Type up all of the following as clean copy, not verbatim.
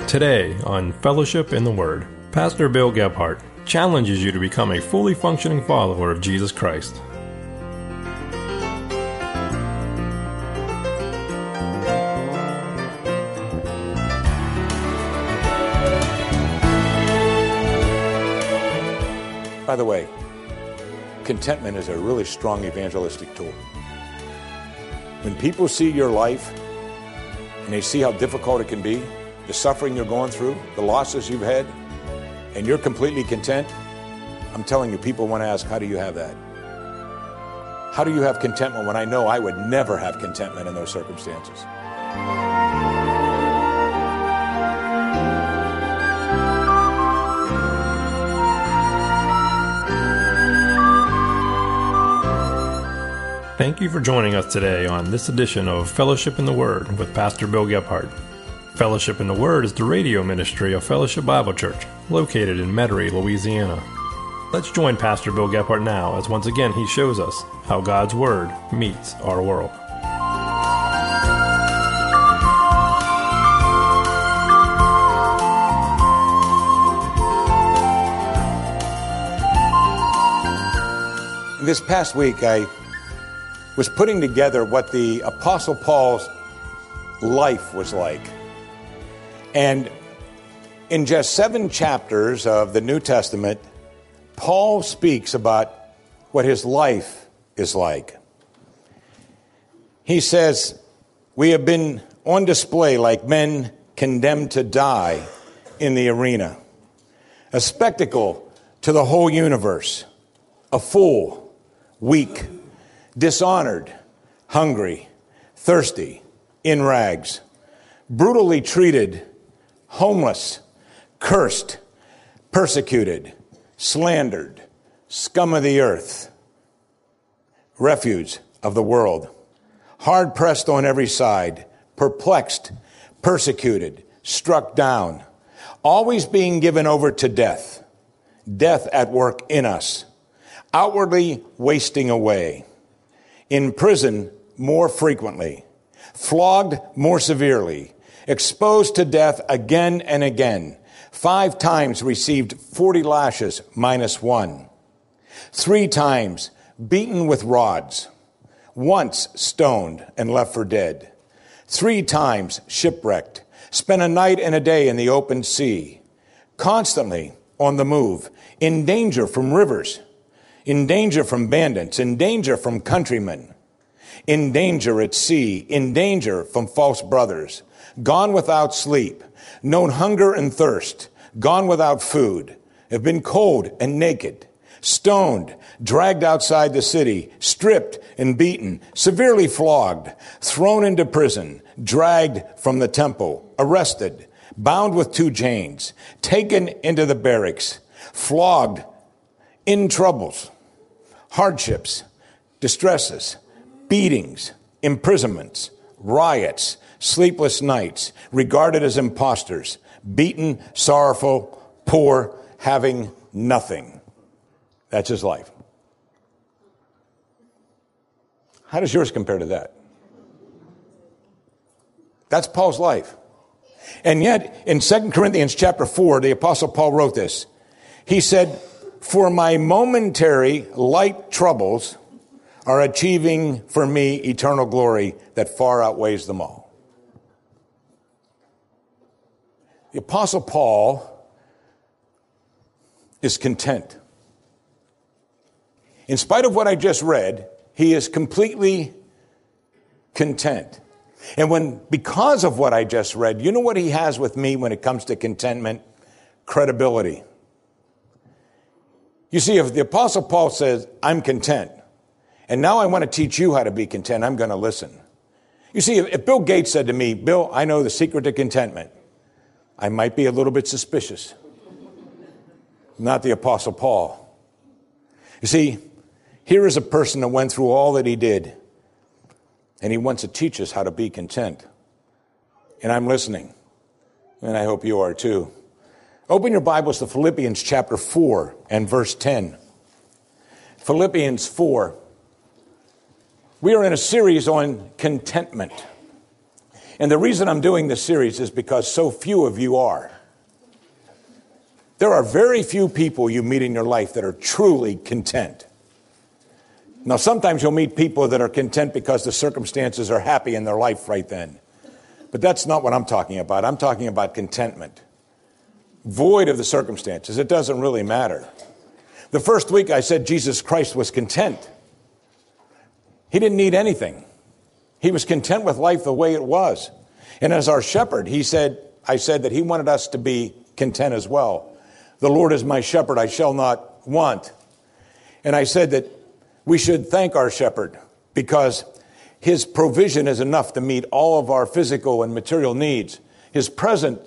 Today on Fellowship in the Word, Pastor Bill Gebhardt challenges you to become a fully functioning follower of Jesus Christ. By the way, contentment is a really strong evangelistic tool. When people see your life and they see how difficult it can be, the suffering you're going through, the losses you've had, and you're completely content, I'm telling you, people want to ask, how do you have that? How do you have contentment when I know I would never have contentment in those circumstances? Thank you for joining us today on this edition of Fellowship in the Word with Pastor Bill Gebhardt. Fellowship in the Word is the radio ministry of Fellowship Bible Church, located in Metairie, Louisiana. Let's join Pastor Bill Gebhardt now as once again he shows us how God's Word meets our world. This past week, I was putting together what the Apostle Paul's life was like. And in just 7 chapters of the New Testament, Paul speaks about what his life is like. He says, we have been on display like men condemned to die in the arena, a spectacle to the whole universe, a fool, weak, dishonored, hungry, thirsty, in rags, brutally treated, homeless, cursed, persecuted, slandered, scum of the earth, refuse of the world, hard pressed on every side, perplexed, persecuted, struck down, always being given over to death, death at work in us, outwardly wasting away, in prison more frequently, flogged more severely, exposed to death again and again, 5 times received 40 lashes minus 1, 3 times beaten with rods, once stoned and left for dead, 3 times shipwrecked, spent a night and a day in the open sea, constantly on the move, in danger from rivers, in danger from bandits, in danger from countrymen, in danger at sea, in danger from false brothers, gone without sleep, known hunger and thirst, gone without food, have been cold and naked, stoned, dragged outside the city, stripped and beaten, severely flogged, thrown into prison, dragged from the temple, arrested, bound with 2 chains, taken into the barracks, flogged, in troubles, hardships, distresses, beatings, imprisonments, riots, sleepless nights, regarded as impostors, beaten, sorrowful, poor, having nothing. That's his life. How does yours compare to that? That's Paul's life. And yet, in 2 Corinthians chapter 4, the Apostle Paul wrote this. He said, for my momentary light troubles are achieving for me eternal glory that far outweighs them all. The Apostle Paul is content. In spite of what I just read, he is completely content. And because of what I just read, you know what he has with me when it comes to contentment? Credibility. You see, if the Apostle Paul says, I'm content, and now I want to teach you how to be content, I'm going to listen. You see, if Bill Gates said to me, Bill, I know the secret to contentment, I might be a little bit suspicious. Not the Apostle Paul. You see, here is a person that went through all that he did, and he wants to teach us how to be content. And I'm listening, and I hope you are too. Open your Bibles to Philippians chapter 4 and verse 10. Philippians 4. We are in a series on contentment. And the reason I'm doing this series is because so few of you are. There are very few people you meet in your life that are truly content. Now, sometimes you'll meet people that are content because the circumstances are happy in their life right then. But that's not what I'm talking about. I'm talking about contentment. Void of the circumstances. It doesn't really matter. The first week I said Jesus Christ was content. He didn't need anything. He was content with life the way it was. And as our shepherd, I said that he wanted us to be content as well. The Lord is my shepherd, I shall not want. And I said that we should thank our shepherd because his provision is enough to meet all of our physical and material needs. His presence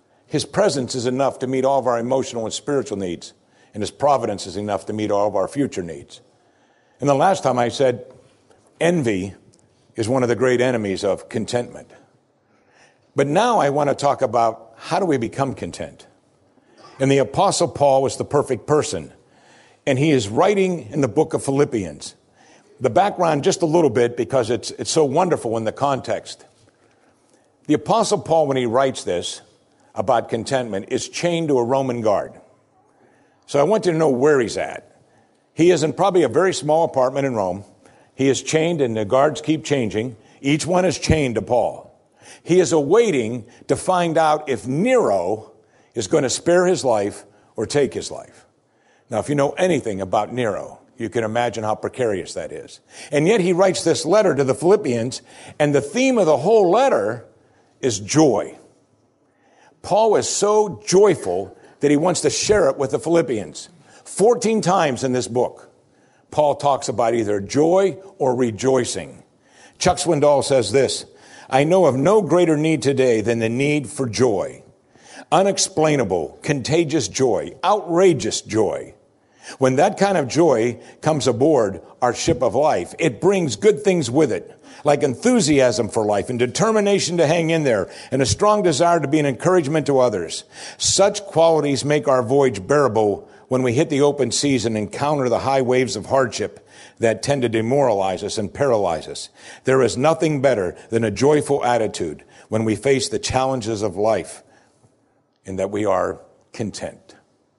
is enough to meet all of our emotional and spiritual needs. And his providence is enough to meet all of our future needs. And the last time I said, envy is one of the great enemies of contentment. But now I want to talk about how do we become content. And the Apostle Paul was the perfect person. And he is writing in the book of Philippians. The background just a little bit because it's so wonderful in the context. The Apostle Paul, when he writes this about contentment, is chained to a Roman guard. So I want you to know where he's at. He is in probably a very small apartment in Rome. He is chained and the guards keep changing. Each one is chained to Paul. He is awaiting to find out if Nero is going to spare his life or take his life. Now, if you know anything about Nero, you can imagine how precarious that is. And yet he writes this letter to the Philippians, and the theme of the whole letter is joy. Paul is so joyful that he wants to share it with the Philippians. 14 times in this book, Paul talks about either joy or rejoicing. Chuck Swindoll says this, I know of no greater need today than the need for joy. Unexplainable, contagious joy, outrageous joy. When that kind of joy comes aboard our ship of life, it brings good things with it, like enthusiasm for life and determination to hang in there and a strong desire to be an encouragement to others. Such qualities make our voyage bearable when we hit the open seas and encounter the high waves of hardship that tend to demoralize us and paralyze us. There is nothing better than a joyful attitude when we face the challenges of life and that we are content.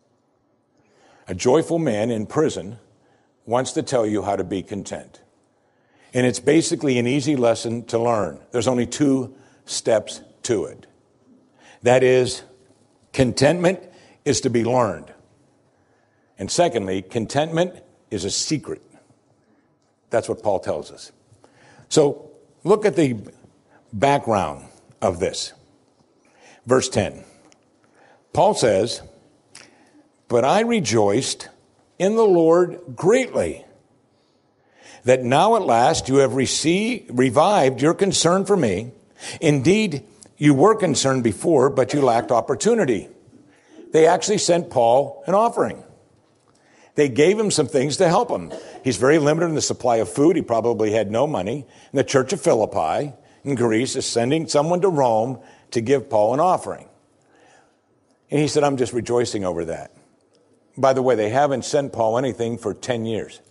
A joyful man in prison wants to tell you how to be content. And it's basically an easy lesson to learn. There's only 2 steps to it. That is, contentment is to be learned. And secondly, contentment is a secret. That's what Paul tells us. So look at the background of this. Verse 10. Paul says, but I rejoiced in the Lord greatly, that now at last you have revived your concern for me. Indeed, you were concerned before, but you lacked opportunity. They actually sent Paul an offering. They gave him some things to help him. He's very limited in the supply of food. He probably had no money. And the church of Philippi in Greece is sending someone to Rome to give Paul an offering. And he said, I'm just rejoicing over that. By the way, they haven't sent Paul anything for 10 years.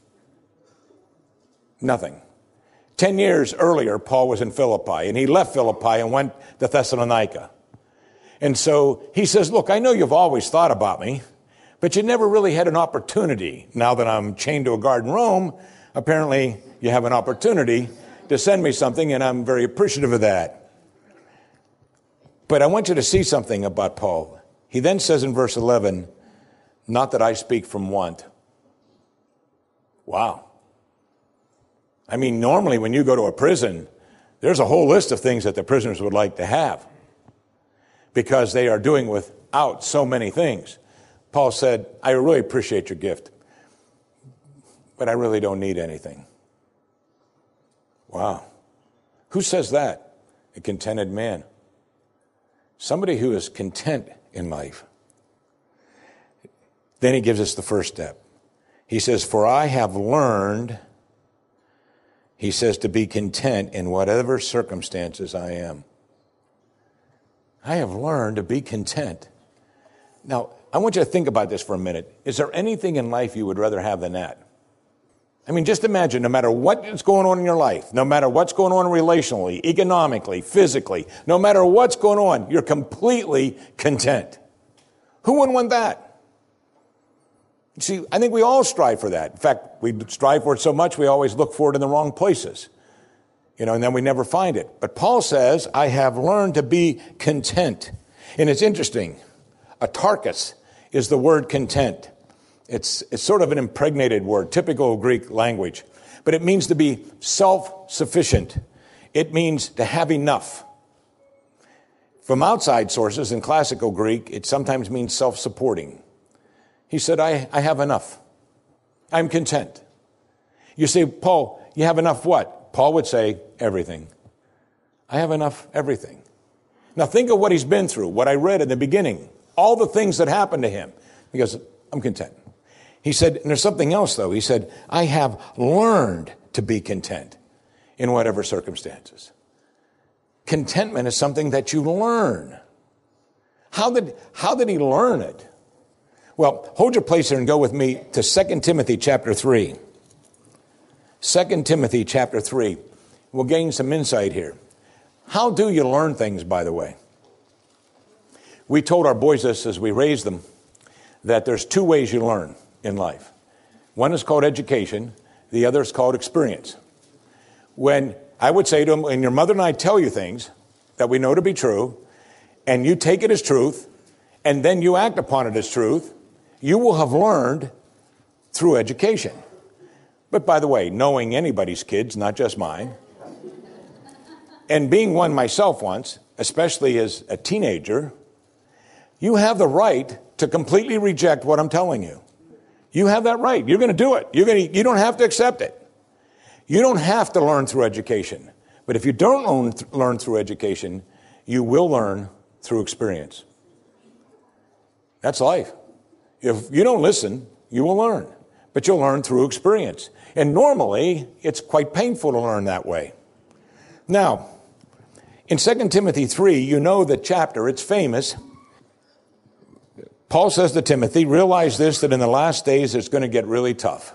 Nothing. 10 years earlier, Paul was in Philippi, and he left Philippi and went to Thessalonica. And so he says, look, I know you've always thought about me, but you never really had an opportunity. Now that I'm chained to a guard in Rome, apparently you have an opportunity to send me something, and I'm very appreciative of that. But I want you to see something about Paul. He then says in verse 11, not that I speak from want. Wow. I mean, normally when you go to a prison, there's a whole list of things that the prisoners would like to have because they are doing without so many things. Paul said, I really appreciate your gift, but I really don't need anything. Wow. Who says that? A contented man. Somebody who is content in life. Then he gives us the first step. He says, for I have learned, he says, to be content in whatever circumstances I am. I have learned to be content. Now, I want you to think about this for a minute. Is there anything in life you would rather have than that? I mean, just imagine, no matter what is going on in your life, no matter what's going on relationally, economically, physically, no matter what's going on, you're completely content. Who wouldn't want that? See, I think we all strive for that. In fact, we strive for it so much we always look for it in the wrong places. And then we never find it. But Paul says, I have learned to be content. And it's interesting. Autarkos is the word content. It's sort of an impregnated word, typical Greek language. But it means to be self-sufficient. It means to have enough. From outside sources in classical Greek, it sometimes means self-supporting. He said, I have enough. I'm content. You say, Paul, you have enough what? Paul would say, everything. I have enough everything. Now think of what he's been through, what I read in the beginning, all the things that happened to him. He goes, I'm content. He said, and there's something else though. He said, I have learned to be content in whatever circumstances. Contentment is something that you learn. How did he learn it? Well, hold your place here and go with me to 2 Timothy chapter 3. 2 Timothy chapter 3. We'll gain some insight here. How do you learn things, by the way? We told our boys this as we raised them, that there's two ways you learn in life. One is called education. The other is called experience. When I would say to them, when your mother and I tell you things that we know to be true, and you take it as truth, and then you act upon it as truth, you will have learned through education. But by the way, knowing anybody's kids, not just mine, and being one myself once, especially as a teenager, you have the right to completely reject what I'm telling you. You have that right. You're going to do it. You don't have to accept it. You don't have to learn through education. But if you don't learn through education, you will learn through experience. That's life. If you don't listen, you will learn. But you'll learn through experience. And normally, it's quite painful to learn that way. Now, in 2 Timothy 3, you know the chapter. It's famous. Paul says to Timothy, realize this, that in the last days it's going to get really tough.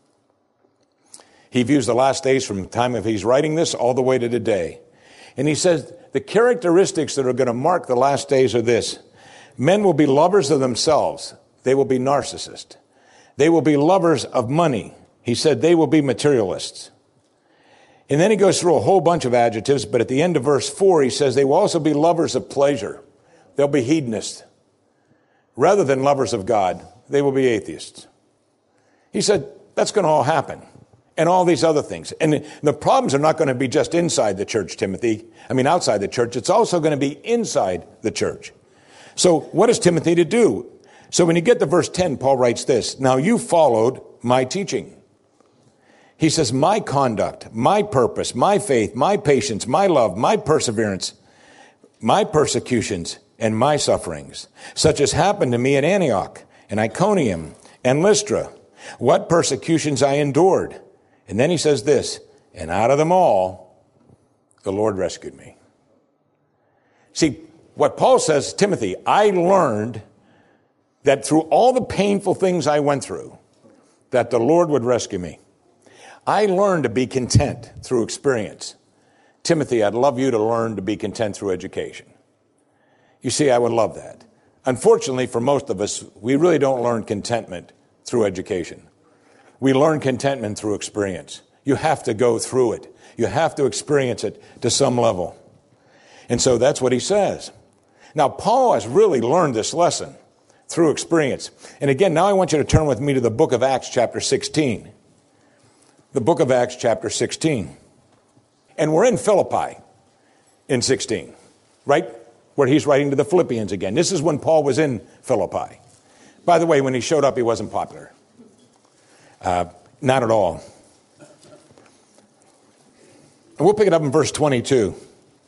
He views the last days from the time of he's writing this all the way to today. And he says the characteristics that are going to mark the last days are this. Men will be lovers of themselves. They will be narcissists. They will be lovers of money. He said they will be materialists. And then he goes through a whole bunch of adjectives, but at the end of verse 4, he says they will also be lovers of pleasure. They'll be hedonists. Rather than lovers of God, they will be atheists. He said that's going to all happen. And all these other things. And the problems are not going to be just inside the church, outside the church. It's also going to be inside the church. So what is Timothy to do? So when you get to verse 10, Paul writes this, now you followed my teaching. He says, my conduct, my purpose, my faith, my patience, my love, my perseverance, my persecutions, and my sufferings, such as happened to me at Antioch and Iconium and Lystra, what persecutions I endured. And then he says this, and out of them all, the Lord rescued me. See, what Paul says, Timothy, I learned that through all the painful things I went through, that the Lord would rescue me. I learned to be content through experience. Timothy, I'd love you to learn to be content through education. You see, I would love that. Unfortunately, for most of us, we really don't learn contentment through education. We learn contentment through experience. You have to go through it. You have to experience it to some level. And so that's what he says. Now, Paul has really learned this lesson through experience. And again, now I want you to turn with me to the book of Acts chapter 16. The book of Acts chapter 16. And we're in Philippi in 16, right? Where he's writing to the Philippians again. This is when Paul was in Philippi. By the way, when he showed up, he wasn't popular. Not at all. And we'll pick it up in verse 22. You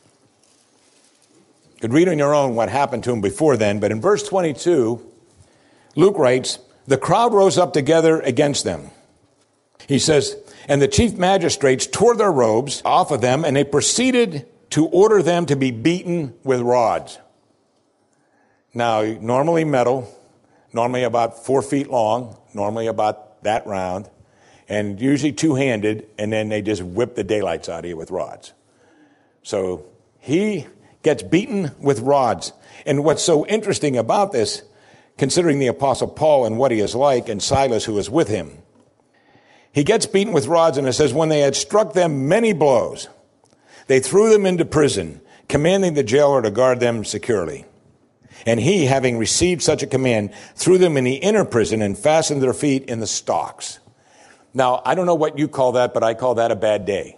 could read on your own what happened to him before then, but in verse 22, Luke writes, the crowd rose up together against them. He says, and the chief magistrates tore their robes off of them, and they proceeded to order them to be beaten with rods. Now, normally metal, normally about 4 feet long, normally about that round. and usually two-handed, and then they just whip the daylights out of you with rods. So he gets beaten with rods. And what's so interesting about this, considering the Apostle Paul and what he is like, and Silas who is with him, he gets beaten with rods, and it says, when they had struck them many blows, they threw them into prison, commanding the jailer to guard them securely. And he, having received such a command, threw them in the inner prison and fastened their feet in the stocks. Now, I don't know what you call that, but I call that a bad day.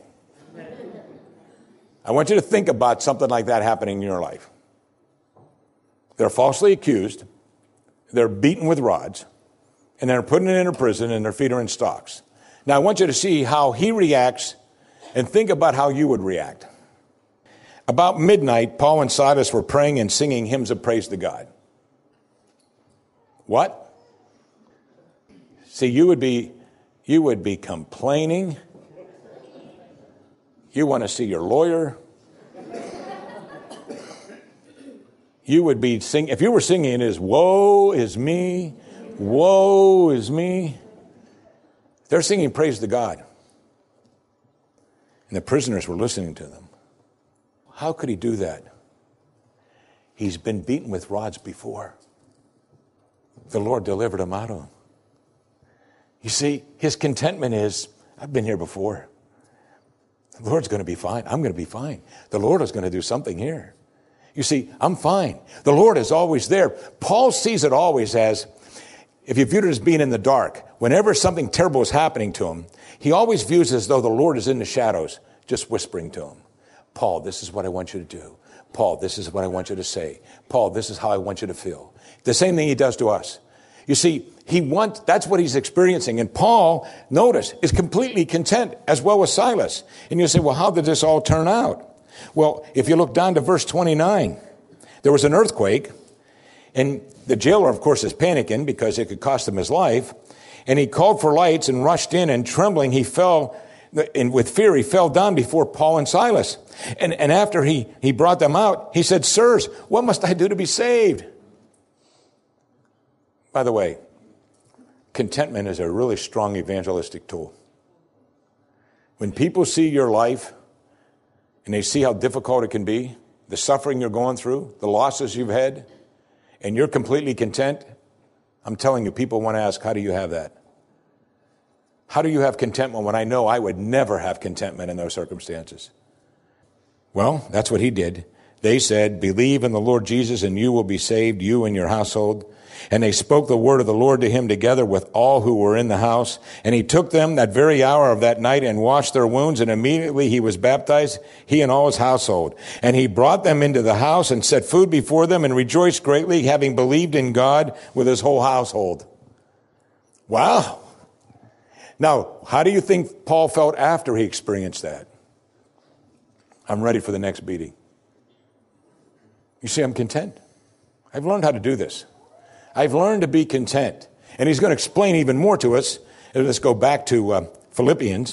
I want you to think about something like that happening in your life. They're falsely accused, they're beaten with rods, and they're put in an inner prison, and their feet are in stocks. Now, I want you to see how he reacts and think about how you would react. About midnight, Paul and Silas were praying and singing hymns of praise to God. What? See, you would be complaining. You want to see your lawyer. You would be singing. If you were singing, it is woe is me, woe is me. They're singing praise to God. And the prisoners were listening to them. How could he do that? He's been beaten with rods before. The Lord delivered him out of them. You see, his contentment is, I've been here before. The Lord's going to be fine. I'm going to be fine. The Lord is going to do something here. You see, I'm fine. The Lord is always there. Paul sees it always as, if you viewed it as being in the dark, whenever something terrible is happening to him, he always views it as though the Lord is in the shadows, just whispering to him. Paul, this is what I want you to do. Paul, this is what I want you to say. Paul, this is how I want you to feel. The same thing he does to us. You see, that's what he's experiencing. And Paul, notice, is completely content, as well as Silas. And you say, well, how did this all turn out? Well, if you look down to verse 29, there was an earthquake, and the jailer, of course, is panicking because it could cost him his life. And he called for lights and rushed in, and trembling, with fear, he fell down before Paul and Silas. And after he brought them out, he said, sirs, what must I do to be saved? By the way, contentment is a really strong evangelistic tool. When people see your life and they see how difficult it can be, the suffering you're going through, the losses you've had, and you're completely content, I'm telling you, people want to ask, how do you have that? How do you have contentment when I know I would never have contentment in those circumstances? Well, that's what he did. They said, believe in the Lord Jesus and you will be saved, you and your household. And they spoke the word of the Lord to him together with all who were in the house. And he took them that very hour of that night and washed their wounds. And immediately he was baptized, he and all his household. And he brought them into the house and set food before them and rejoiced greatly, having believed in God with his whole household. Wow. Now, how do you think Paul felt after he experienced that? I'm ready for the next beating. You see, I'm content. I've learned how to do this. I've learned to be content. And he's going to explain even more to us. Let's go back to Philippians.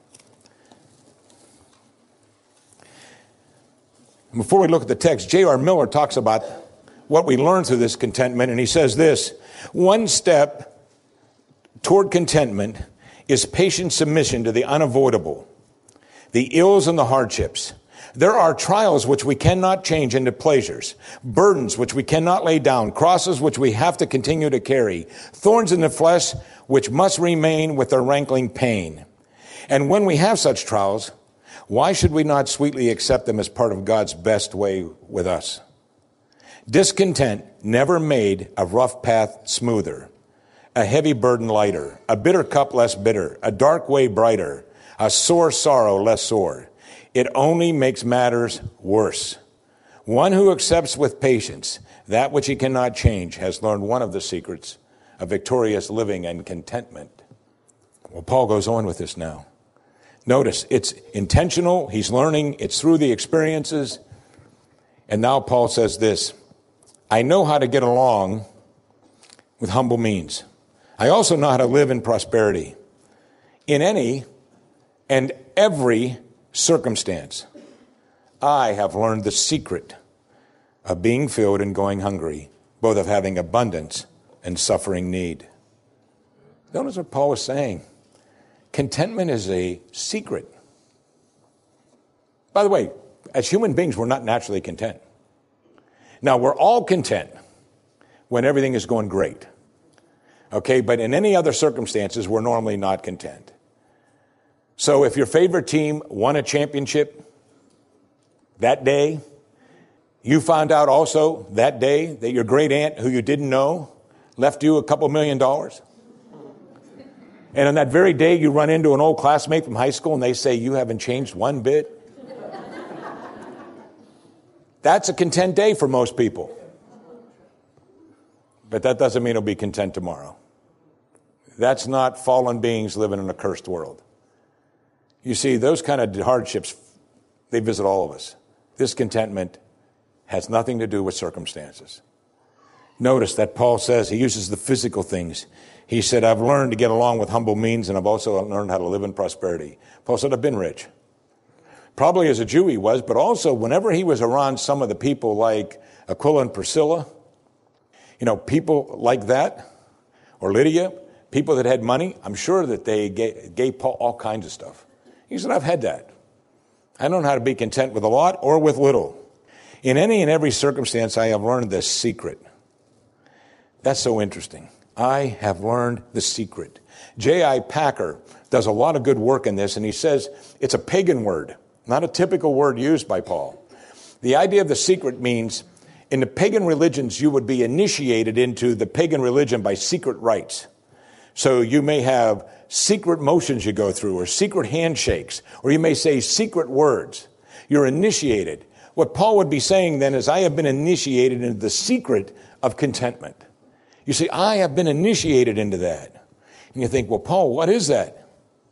Before we look at the text, J.R. Miller talks about what we learn through this contentment, and he says this: one step toward contentment is patient submission to the unavoidable, the ills and the hardships. There are trials which we cannot change into pleasures, burdens which we cannot lay down, crosses which we have to continue to carry, thorns in the flesh which must remain with their rankling pain. And when we have such trials, why should we not sweetly accept them as part of God's best way with us? Discontent never made a rough path smoother, a heavy burden lighter, a bitter cup less bitter, a dark way brighter, a sore sorrow less sore. It only makes matters worse. One who accepts with patience that which he cannot change has learned one of the secrets of victorious living and contentment. Well, Paul goes on with this now. Notice, it's intentional. He's learning. It's through the experiences. And now Paul says this: I know how to get along with humble means. I also know how to live in prosperity. In any and every circumstance, I have learned the secret of being filled and going hungry, both of having abundance and suffering need. Notice what Paul is saying. Contentment is a secret. By the way, as human beings, we're not naturally content. Now, we're all content when everything is going great. Okay, but in any other circumstances, we're normally not content. So if your favorite team won a championship that day, you found out also that day that your great aunt, who you didn't know, left you a couple $1 million. And on that very day, you run into an old classmate from high school and they say, you haven't changed one bit. That's a content day for most people. But that doesn't mean it'll be content tomorrow. That's not fallen beings living in a cursed world. You see, those kind of hardships, they visit all of us. This contentment has nothing to do with circumstances. Notice that Paul says he uses the physical things. He said, I've learned to get along with humble means, and I've also learned how to live in prosperity. Paul said, I've been rich. Probably as a Jew he was, but also whenever he was around some of the people like Aquila and Priscilla, people like that, or Lydia, people that had money, I'm sure that they gave Paul all kinds of stuff. He said, I've had that. I don't know how to be content with a lot or with little. In any and every circumstance, I have learned this secret. That's so interesting. I have learned the secret. J.I. Packer does a lot of good work in this, and he says it's a pagan word, not a typical word used by Paul. The idea of the secret means in the pagan religions, you would be initiated into the pagan religion by secret rites. So you may have secret motions you go through, or secret handshakes, or you may say secret words. You're initiated. What Paul would be saying then is, I have been initiated into the secret of contentment. You see, I have been initiated into that. And you think, well, Paul, what is that?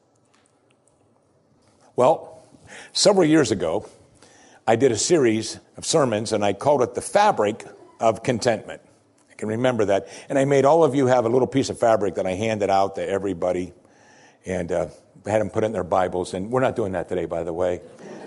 Well, several years ago, I did a series of sermons, and I called it The Fabric of Contentment. I can remember that. And I made all of you have a little piece of fabric that I handed out to everybody, and had them put it in their Bibles. And we're not doing that today, by the way.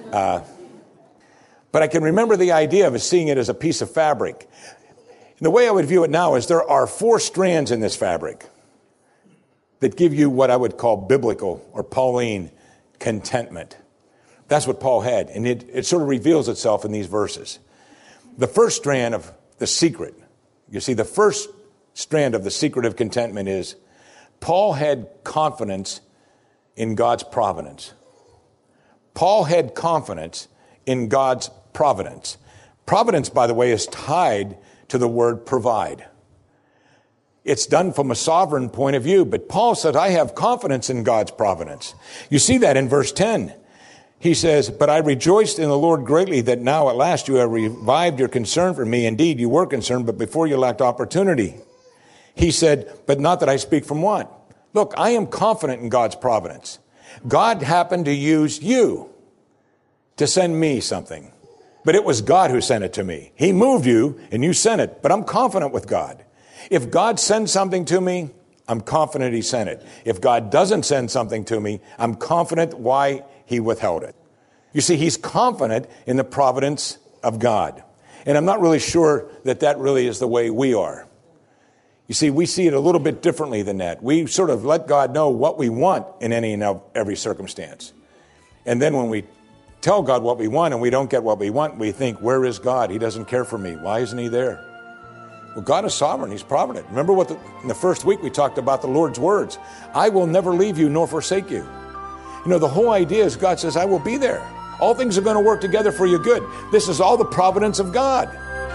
But I can remember the idea of seeing it as a piece of fabric. And the way I would view it now is there are 4 strands in this fabric that give you what I would call biblical or Pauline contentment. That's what Paul had, and it sort of reveals itself in these verses. The first strand of the secret, you see, the first strand of the secret of contentment is Paul had confidence in God's providence. Paul had confidence in God's providence. Providence, by the way, is tied to the word provide. It's done from a sovereign point of view, but Paul said, I have confidence in God's providence. You see that in verse 10. He says, but I rejoiced in the Lord greatly that now at last you have revived your concern for me. Indeed, you were concerned, but before you lacked opportunity. He said, but not that I speak from want. Look, I am confident in God's providence. God happened to use you to send me something. But it was God who sent it to me. He moved you and you sent it. But I'm confident with God. If God sends something to me, I'm confident he sent it. If God doesn't send something to me, I'm confident why he withheld it. You see, he's confident in the providence of God. And I'm not really sure that really is the way we are. You see, we see it a little bit differently than that. We sort of let God know what we want in any and every circumstance. And then when we tell God what we want and we don't get what we want, we think, where is God? He doesn't care for me. Why isn't he there? Well, God is sovereign. He's provident. Remember in the first week we talked about the Lord's words. I will never leave you nor forsake you. The whole idea is God says, I will be there. All things are going to work together for your good. This is all the providence of God.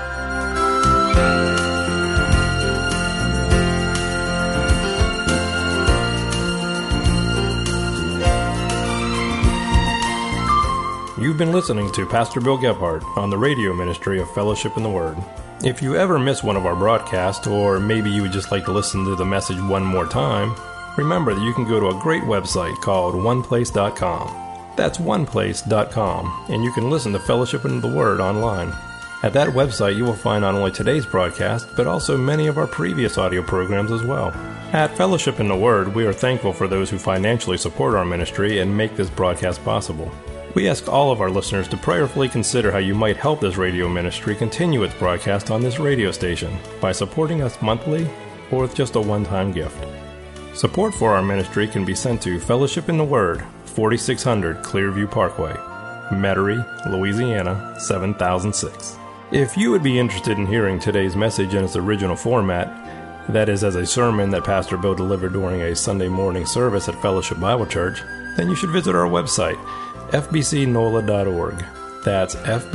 You've been listening to Pastor Bill Gebhardt on the radio ministry of Fellowship in the Word. If you ever miss one of our broadcasts, or maybe you would just like to listen to the message one more time, remember that you can go to a great website called oneplace.com. That's oneplace.com, and you can listen to Fellowship in the Word online. At that website, you will find not only today's broadcast, but also many of our previous audio programs as well. At Fellowship in the Word, we are thankful for those who financially support our ministry and make this broadcast possible. We ask all of our listeners to prayerfully consider how you might help this radio ministry continue its broadcast on this radio station by supporting us monthly or with just a one-time gift. Support for our ministry can be sent to Fellowship in the Word, 4600 Clearview Parkway, Metairie, Louisiana, 7006. If you would be interested in hearing today's message in its original format, that is as a sermon that Pastor Bill delivered during a Sunday morning service at Fellowship Bible Church, then you should visit our website, fbcnola.org. That's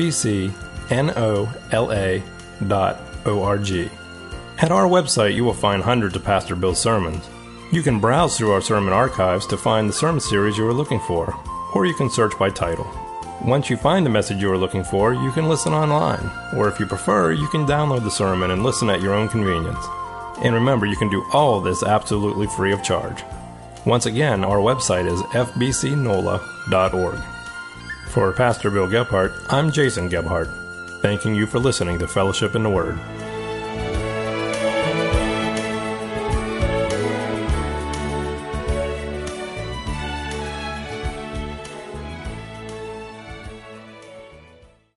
fbcnola.org. At our website, you will find hundreds of Pastor Bill's sermons. You can browse through our sermon archives to find the sermon series you are looking for, or you can search by title. Once you find the message you are looking for, you can listen online, or if you prefer, you can download the sermon and listen at your own convenience. And remember, you can do all of this absolutely free of charge. Once again, our website is fbcnola.org. For Pastor Bill Gebhardt, I'm Jason Gebhardt, thanking you for listening to Fellowship in the Word.